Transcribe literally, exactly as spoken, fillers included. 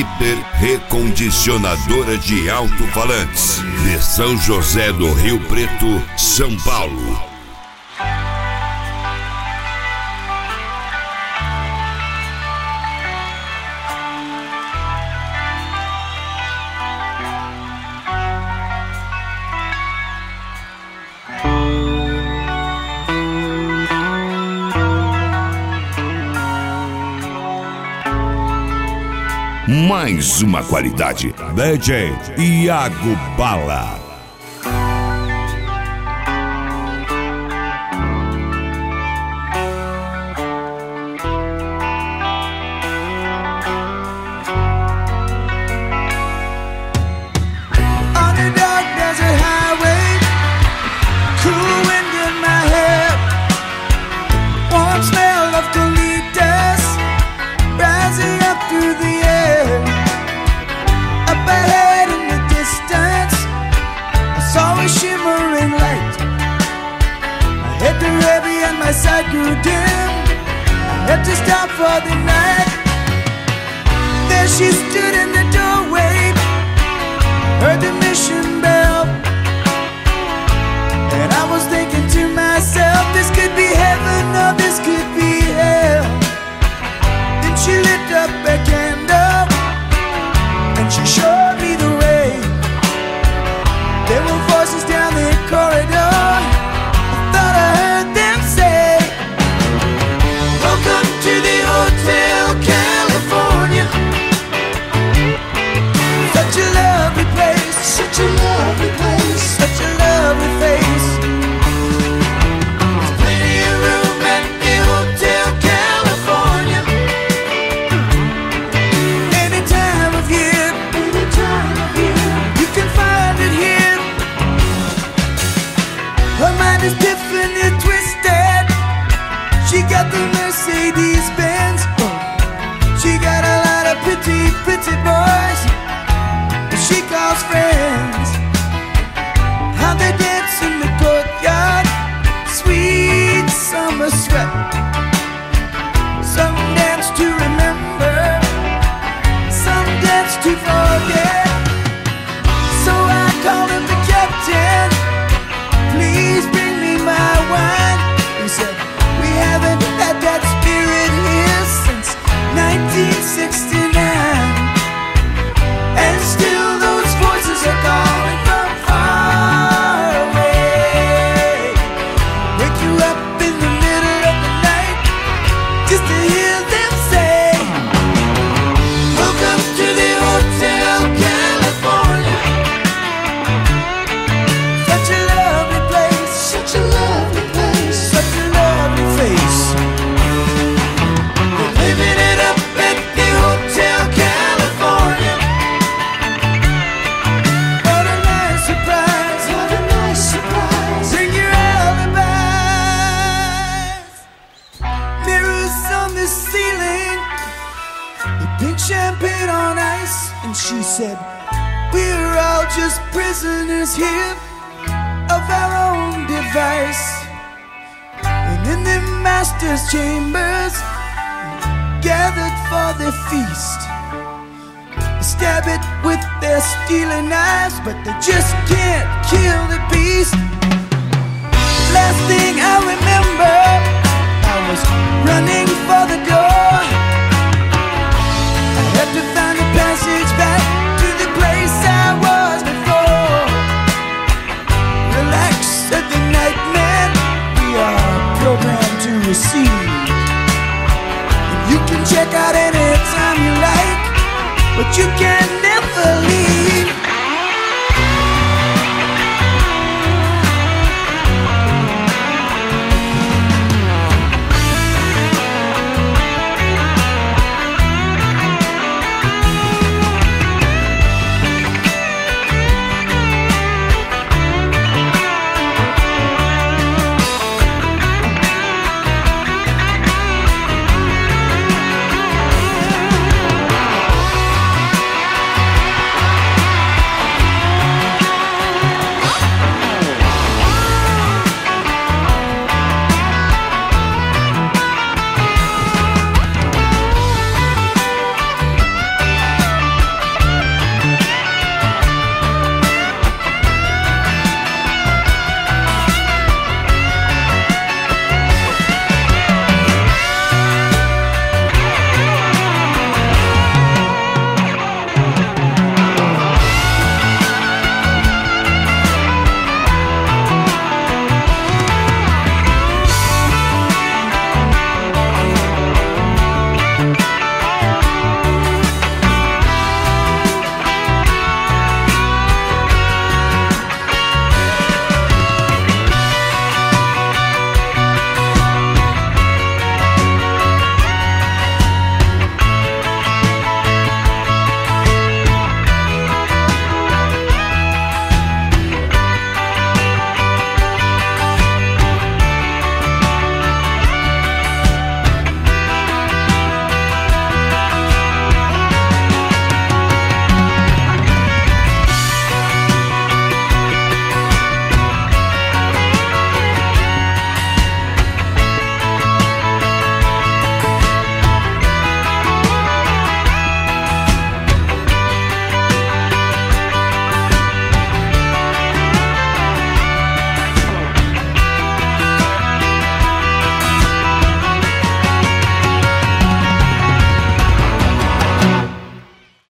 Super Recondicionadora de Alto-Falantes, de São José do Rio Preto, São Paulo. Mais uma qualidade. D J Iago Bala. My sight grew dim, I had to stop for the night. There she stood in the doorway, heard the mission bell, and I was thinking to myself, this could be heaven or this could be hell. Then she lit up a candle, and she showed me the way. There were voices down the corridor, I thought I heard them say, welcome to the Hotel California. Such a lovely place, such a lovely place, such a lovely face. There's plenty of room at the Hotel California. Any time of year, any time of year, you can find it here. Her mind is different and twisted. She got the Mercedes Benz. She got a lot of pretty, pretty boys that she calls friends. How they dance in the courtyard, sweet summer sweat. Some dance to remember, some dance to forget. So I called him the captain, please bring me my wine. He said, we haven't had that spirit here since nineteen sixty-nine. And still those voices are calling from far away. Wake you up in the middle of the night just to hear them say, welcome to the Hotel California. Such a lovely place, such a lovely place, such a lovely face. We're living it up at the Hotel California. What a nice surprise, what a nice surprise. Bring your alibis. Mirrors on the ceiling, the pink champagne on ice. And she said, we're all just prisoners here of our own device. And in the master's chambers, gathered for the feast, stab it with their stealing knives, but they just can't kill the beast. Last thing I remember, I was running for the door. I had to find a passage back to the place I was before. Relax, said the night man, we are programmed to receive. And you can check out any time you like, but you can never leave.